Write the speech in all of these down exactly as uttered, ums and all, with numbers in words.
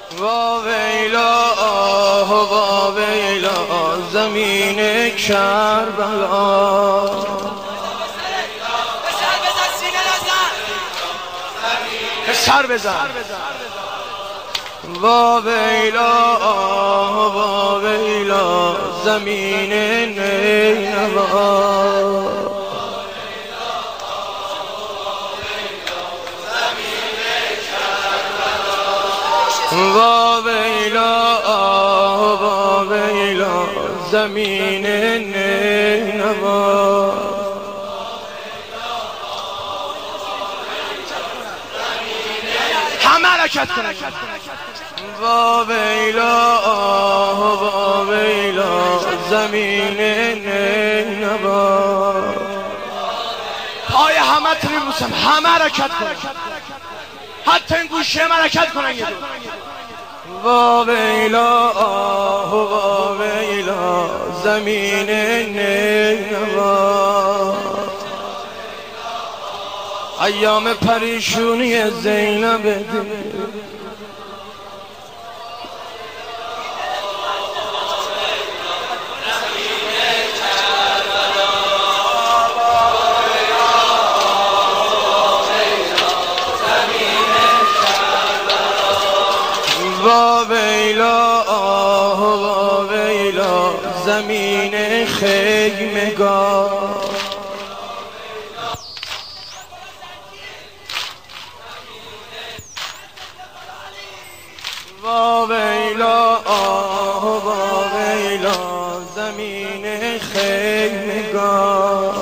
وا ویلا وا ویلا زمین کربلا سر بزن وا ویلا وا ویلا زمین نینوا وا ویلا وا ویلا زمین نینوا همه حرکت کنن وا ویلا وا ویلا زمین نینوا پای همه تری بوسم همه حرکت کنن حتی این گوشه هم حرکت کنن یه دو وا ویلا وا ویلا زمین نینوا ایام پریشونی زینب دل وا ویلا وا ویلا زمین خیمگاه وا ویلا وا ویلا زمین خیمگاه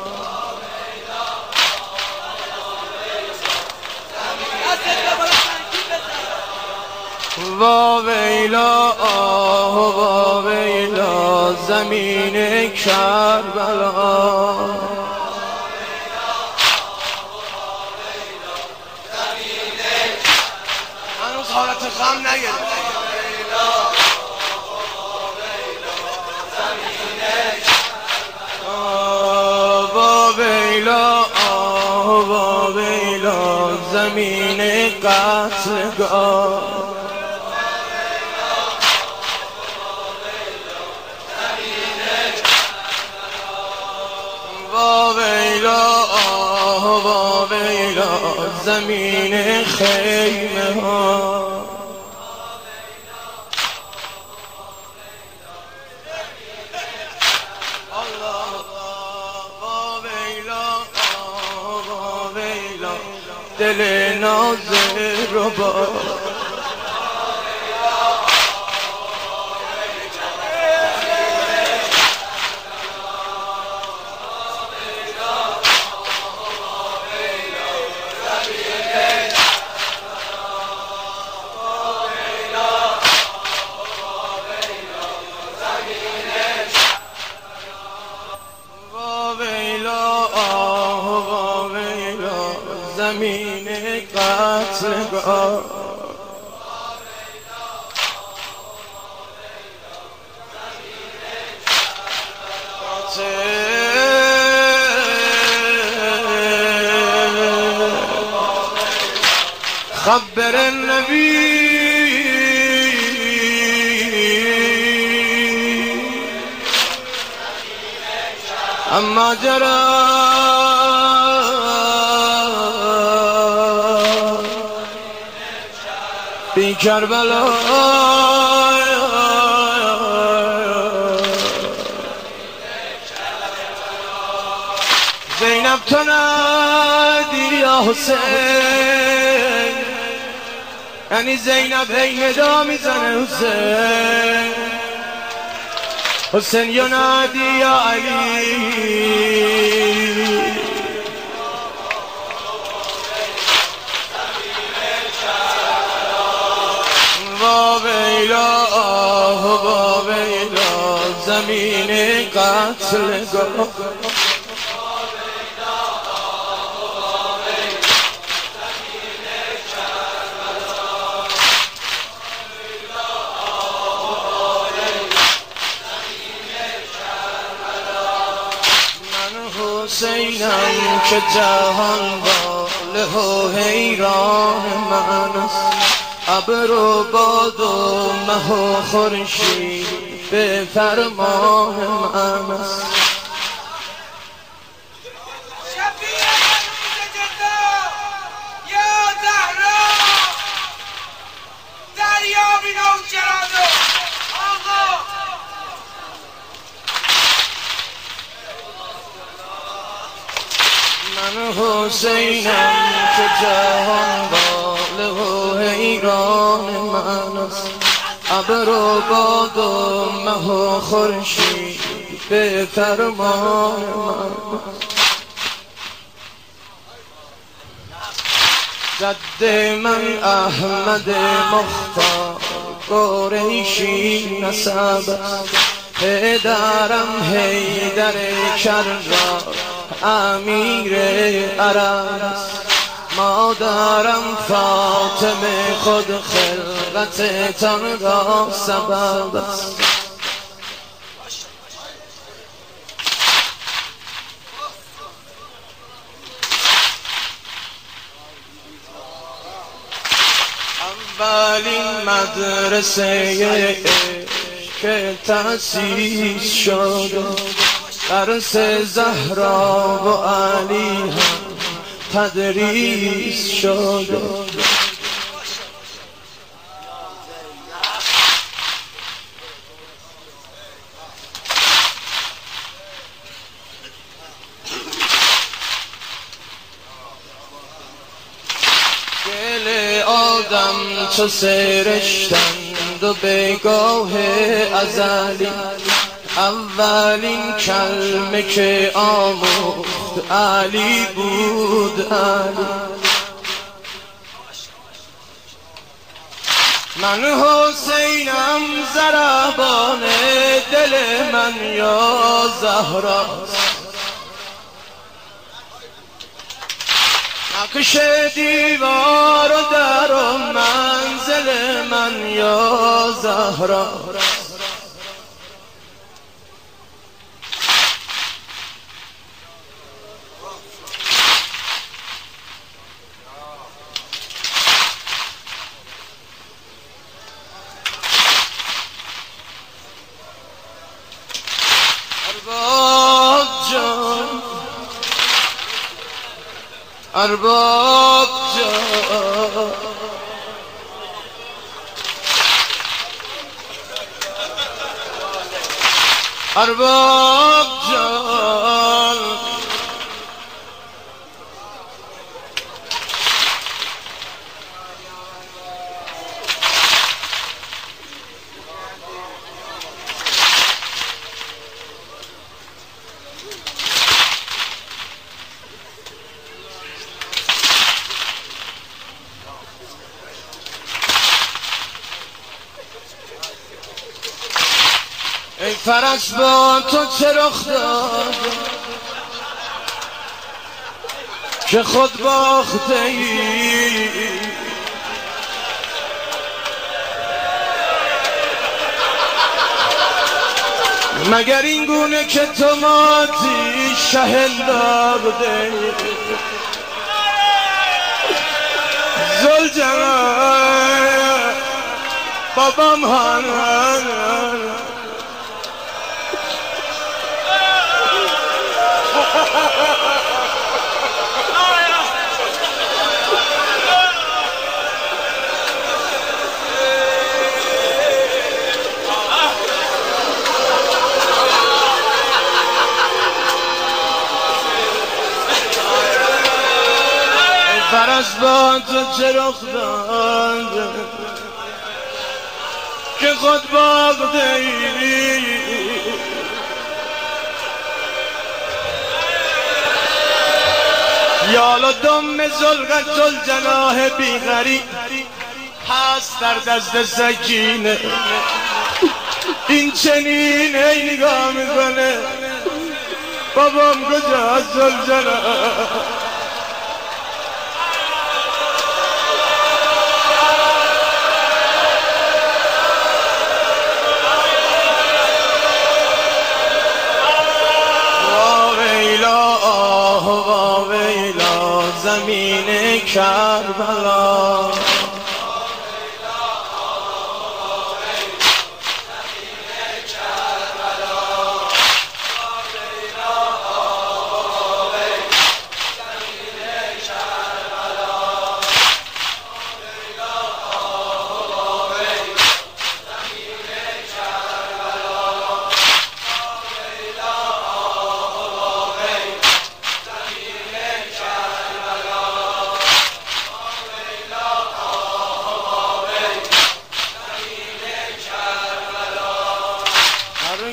وا ویلا وا ویلا زمین کربلا هنوز حالت غم نگرفت وا ویلا وا ویلا زمین قتلگاه وا ویلا وا ویلا زمین خیمه ها وا ویلا وا ویلا دل نازر رو با زمین قتلگاه خبر النبی اما جرى في كربلاء زينب تنادي يا حسين يعني زينب هي نداء میزنه حسين حسين ينادي يا علي وا ویلا وا ویلا زمین قتلگاه حسینم که جهان واله و حیران من است ابر و باد و مه و خورشید به فرمان من است. من حسینم که جهان باله و حیران من است. ابر و باد و مه و خورشید به فرمان من است. جد من احمد مختار قریشی نسب است. پدرم حیدر کرار امیر عرب است. مادرم فاطمه خود خلقتتان را سبب است. اولین مدرسه که تأسیس شد درس زهرا و علی هم تدریس شد. گل آدم چو سرشتند و بگاه ازلی. اولین کلمه که آموخت علی بود علی. من حسینم ضربان دل من یا زهراست. نقش دیوار و در و منزل من یا زهراست. ارباب جان ارباب جان ارباب جان ای فرس با تو چه رخ داد که خود باخته ای. مگر این گونه که تو ماتی شهلا بوده زلجلال بابام هانان. فرس با تو چه رخ داد که خود باخته ای. یالا دم زلغت زلجناه بیغری هست در دست سکینه. این چنین ای نگاه میکنه بابام کجا زلجناه. زمین کربلا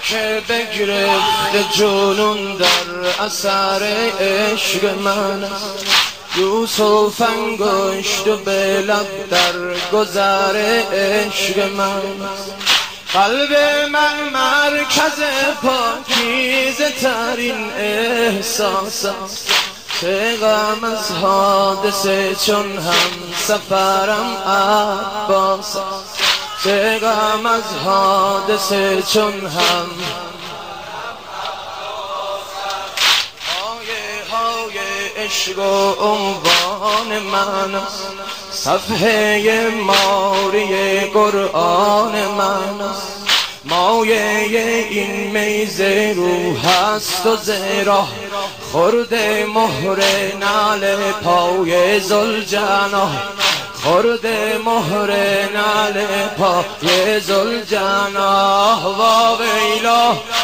که بگرفته جنون در اثر عشق من است. یوسف انگشت و به لب در گذر عشق من است. قلب من مرکز پاکیزه ترین احساس است. چه غم از حادثه چون هم سفرم عباس است. چه غم از حادثه چون هم های های عشق و عنوان من است. صفحه ماری قرآن من است. مایه این میز روح است و زیرا خورده مهر نعل پای ذوالجلال. خورده مهر نعل پای ذوالجلال. وا ویلا